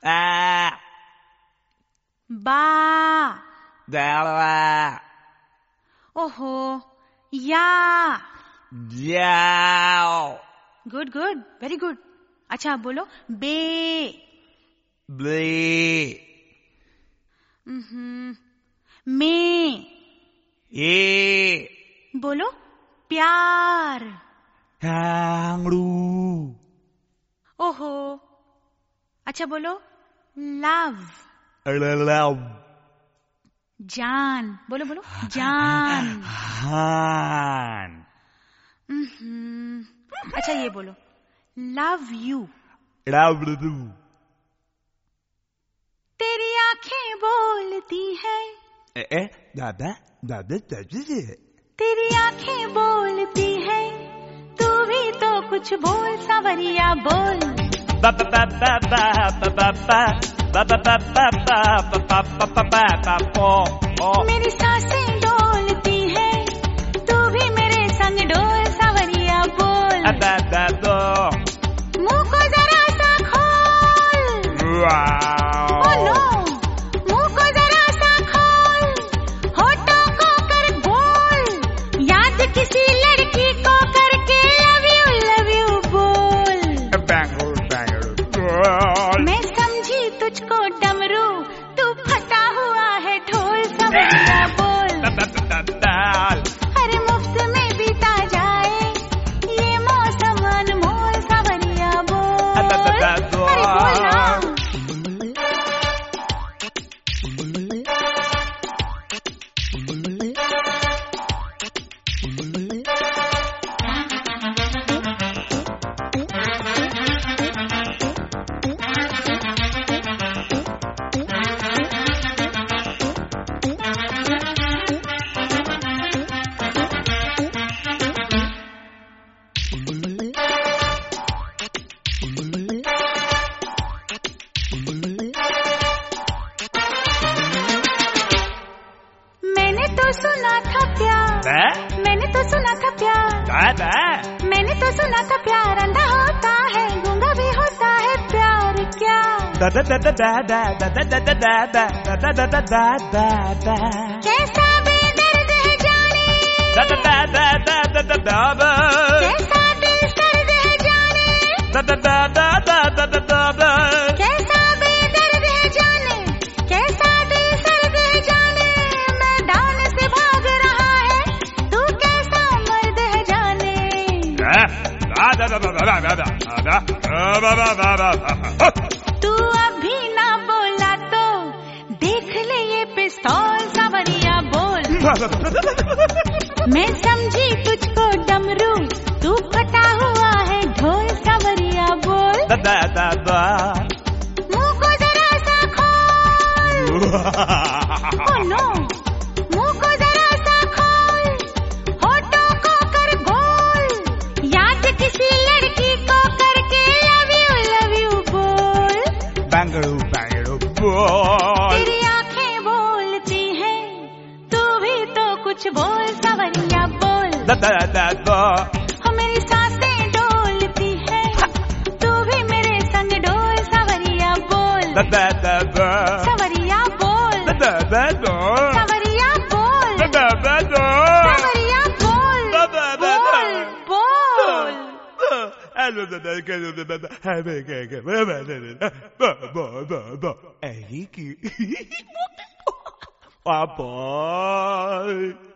बा, Dala, ओहो, या, Yao, good good, very good. अच्छा बोलो बे. Blee, में. E, बोलो प्यार. Kangru, ओहो. अच्छा बोलो लव. Love, जान. बोलो बोलो जान. Han, अच्छा ये बोलो लव यू. Ravlu, तेरी आंखें बोलती है. Dada, तेरी आंखें बोलती है. तू भी तो कुछ बोल सावरिया बोल. मेरी सांसें डोलती है. तू भी मेरे संग डोल सावरिया बोल. मुंह को जरा सा खोल. Oh no. मुंह को जरा सा खोल. होठों को कर गोल. याद किसी लड़की को करके लव यू बोल. मैं समझी तुझको डमरू. तू फटा हुआ है ढोल सावरिया बोल. अरे मुफ्त में बीता जाए ये मौसम अनमोल सावरिया बोल. अरे बोल ना. मैंने तो सुना था प्यार. मैंने तो सुना था प्यार. मैंने तो सुना था प्यार अंधा होता है गूंगा भी होता है प्यार क्या. कैसा बेदर्द है जाने. कैसा दिल सर्द है जाने. कैसा बेदर्द है जाने. कैसा दिल सर्द है जाने. मैदान से भाग रहा है. तू कैसा मर्द है जाने. तू अभी ना बोला तो देख ले ये पिस्तौल सावरिया बोल. मैं समझी तुझको डमरू. तू फटा हुआ है ढोल सावरिया बोल. मुंह को जरा सा खोल. Oh no. मुंह को जरा सा खोल. होठों को कर गोल. याद किसी लड़की को करके लव यू बोल. तेरी आंखें बोलती है. तू भी तो कुछ बोल सावरिया बोल. हो मेरी सांसें डोलती है. तू भी मेरे संग डोल सावरिया बोल. सावरिया बोल. सावरिया बोल. सावरिया बोल.